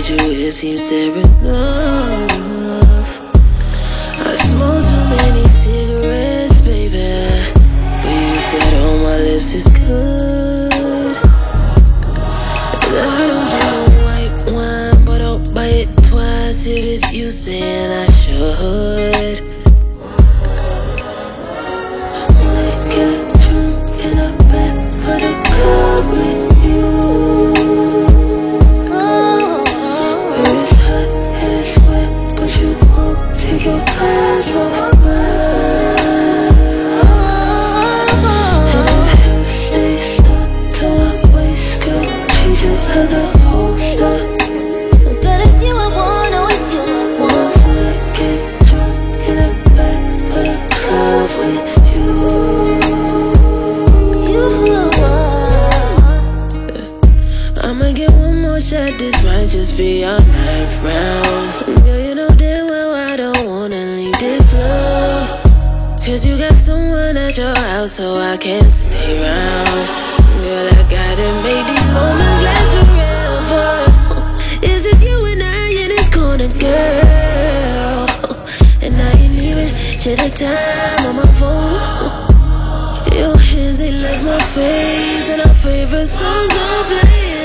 need you, it seems there enough. I smoke too many cigarettes, baby, but you said on my lips is good. And I don't drink no white wine, but I'll buy it twice if it's you saying I should. Wanna get drunk in a bed for the club with you. Where it's hot and it's wet, but you won't take your eyes off mine. And your hair stays stuck to my waist, girl. Treat you like a holster. Girl, it's you I want, oh, it's you I want. Wanna get drunk in a bed for the club with you. I'ma get one more shot, this might just be our ninth round. Girl, you know damn well I don't wanna leave this club, cause you got someone at your house, so I can't stay around. Girl, I gotta make these moments last forever. It's just you and I in this corner, girl. And I ain't even check the time on my phone. Your hands, they left my face, and our favorite songs are playing.